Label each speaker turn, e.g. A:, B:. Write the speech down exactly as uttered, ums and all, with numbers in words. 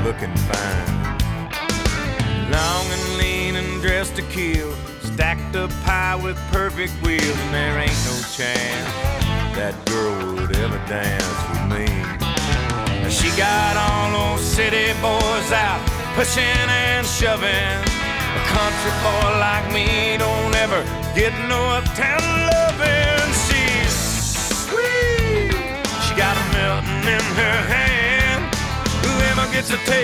A: looking fine. Long and lean and dressed to kill, stacked up high with perfect wheels, and there ain't no chance that girl would ever dance with me. She got all those city boys out pushing and shoving. A country boy like me don't ever get no uptown loving. She's sweet, she got a melting in her hand. Whoever gets a taste